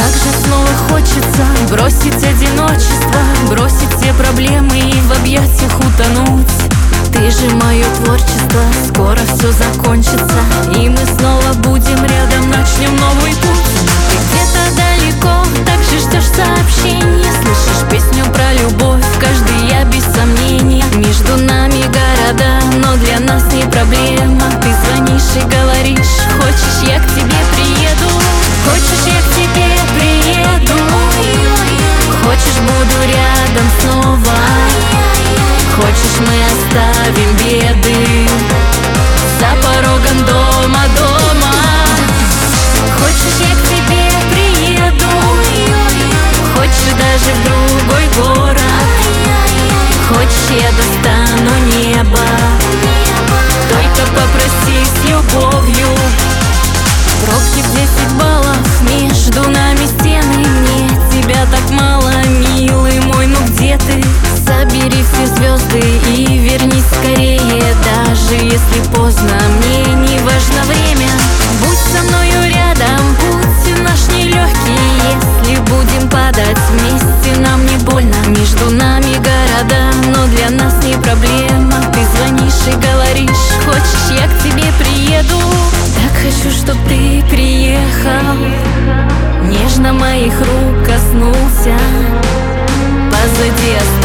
Как же снова хочется бросить одиночество, бросить все проблемы и в объятиях утонуть. Ты же мое творчество, скоро все закончится, и мы снова будем рядом, начнем новый путь. Ты где-то далеко, так же ждешь сообщения, слышишь песню про любовь, каждый я без сомнения. Между нами города, но для нас не проблема. Ты звонишь и говоришь: хочешь, я к тебе приеду. Хочешь, я к тебе приеду. Хочешь, буду рядом снова. Хочешь, мы оставим беды за порогом дома, дома. Хочешь, я к тебе приеду. Хочешь, даже в другой город. Хочешь, я достану небо. Только попроси с любовью. Пробки в 10 баллов, между нами стены. Мне тебя так мало, милый мой, ну где ты? Собери все звезды и вернись скорее. Даже если поздно, мне не важно время. Будь со мною рядом, путь наш нелегкий. Если будем падать вместе, нам не больно. Между нами города, но для нас не проблема. Ты звонишь и говоришь: хочешь, я к тебе приеду. Так хочу, чтоб ты приехал, нежно моих рук коснулся. Позади